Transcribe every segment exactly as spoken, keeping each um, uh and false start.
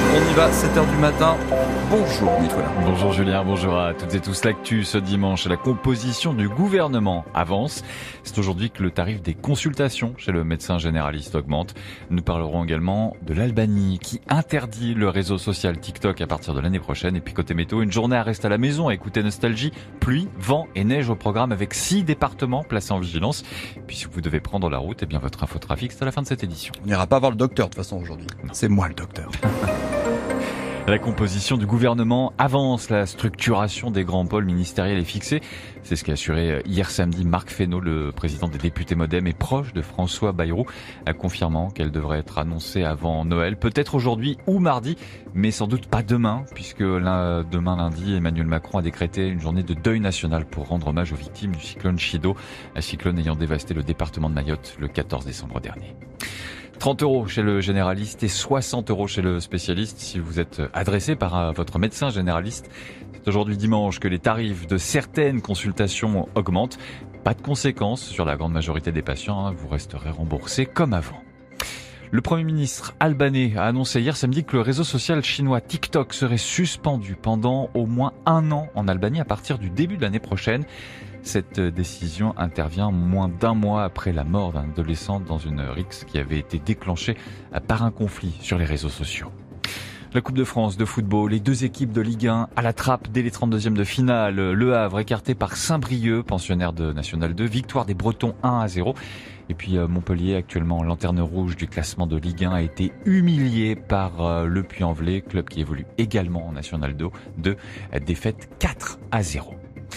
On y va, sept heures du matin. Bonjour Nicolas. Bonjour Julien, bonjour à toutes et tous. L'actu ce dimanche, la composition du gouvernement avance. C'est aujourd'hui que le tarif des consultations chez le médecin généraliste augmente. Nous parlerons également de l'Albanie qui interdit le réseau social TikTok à partir de l'année prochaine. Et puis côté météo, une journée à rester à la maison, à écouter Nostalgie. Pluie, vent et neige au programme avec six départements placés en vigilance. Et puis si vous devez prendre la route, eh bien votre infotrafic, c'est à la fin de cette édition. On n'ira pas voir le docteur de toute façon aujourd'hui. Non. C'est moi le docteur. La composition du gouvernement avance, la structuration des grands pôles ministériels est fixée. C'est ce qu'a assuré hier samedi Marc Fesneau, le président des députés Modem et proche de François Bayrou, confirmant qu'elle devrait être annoncée avant Noël, peut-être aujourd'hui ou mardi, mais sans doute pas demain, puisque là, demain lundi, Emmanuel Macron a décrété une journée de deuil national pour rendre hommage aux victimes du cyclone Chido, un cyclone ayant dévasté le département de Mayotte le quatorze décembre dernier. trente euros chez le généraliste et soixante euros chez le spécialiste si vous êtes adressé par votre médecin généraliste. C'est aujourd'hui dimanche que les tarifs de certaines consultations augmentent. Pas de conséquences sur la grande majorité des patients, hein, vous resterez remboursé comme avant. Le Premier ministre albanais a annoncé hier samedi que le réseau social chinois TikTok serait suspendu pendant au moins un an en Albanie à partir du début de l'année prochaine. Cette décision intervient moins d'un mois après la mort d'un adolescent dans une rixe qui avait été déclenchée par un conflit sur les réseaux sociaux. La Coupe de France de football, les deux équipes de Ligue un à la trappe dès les trente-deuxièmes de finale. Le Havre écarté par Saint-Brieuc, pensionnaire de National deux. Victoire des Bretons un à zéro. Et puis Montpellier, actuellement lanterne rouge du classement de Ligue un, a été humilié par le Puy-en-Velay, club qui évolue également en National deux. Défaite quatre à zéro.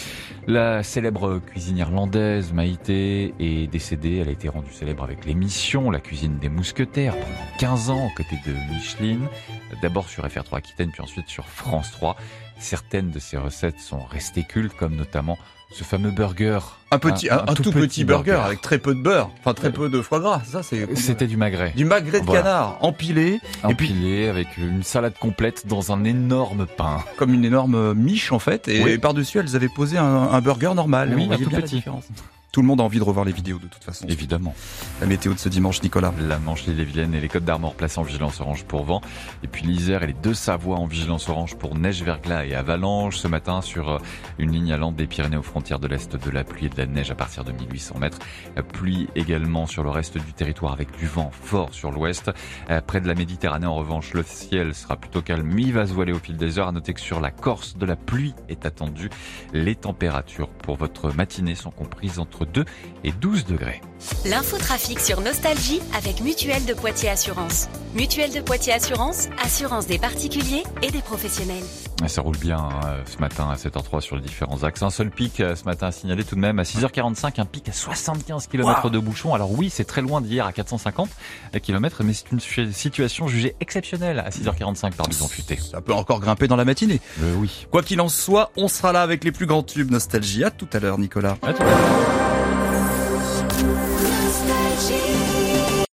La célèbre cuisine irlandaise Maïté est décédée. Elle a été rendue célèbre avec l'émission La cuisine des mousquetaires pendant quinze ans aux côtés de Micheline. D'abord sur F R trois Aquitaine, puis ensuite sur France trois. Certaines de ses recettes sont restées cultes, comme notamment ce fameux burger. Un petit, un, un, un tout, tout petit, petit burger, burger avec très peu de beurre, enfin très peu de foie gras. Ça, c'est. C'était du magret. Du magret de voilà. canard empilé, empilé et puis avec une salade complète dans un énorme pain. Comme une énorme miche en fait, et, oui. et par-dessus elles avaient posé un, un burger normal. Oui, un tout petit. Tout le monde a envie de revoir les vidéos de toute façon. Évidemment. La météo de ce dimanche, Nicolas. La Manche, l'Ille-et-Vilaine et les Côtes d'Armor placés en vigilance orange pour vent. Et puis l'Isère et les Deux-Savoies en vigilance orange pour neige, verglas et avalanche. Ce matin, sur une ligne allant des Pyrénées aux frontières de l'Est, de la pluie et de la neige à partir de mille huit cents mètres. La pluie également sur le reste du territoire avec du vent fort sur l'Ouest. Près de la Méditerranée, en revanche, le ciel sera plutôt calme. Mais il va se voiler au fil des heures. À noter que sur la Corse, de la pluie est attendue. Les températures pour votre matinée sont comprises entre deux et douze degrés. L'infotrafic sur Nostalgie avec Mutuelle de Poitiers Assurance. Mutuelle de Poitiers Assurance, assurance des particuliers et des professionnels. Ça roule bien hein, ce matin à sept heures zéro trois sur les différents axes. Un seul pic ce matin à signaler tout de même à six heures quarante-cinq, un pic à soixante-quinze kilomètres wow. de bouchons. Alors oui, c'est très loin d'hier à quatre cent cinquante kilomètres, mais c'est une situation jugée exceptionnelle à six heures quarante-cinq par Bison Futé. Ça peut encore grimper dans la matinée. Euh, oui. Quoi qu'il en soit, on sera là avec les plus grands tubes Nostalgie. À tout à l'heure, Nicolas. À tout à l'heure.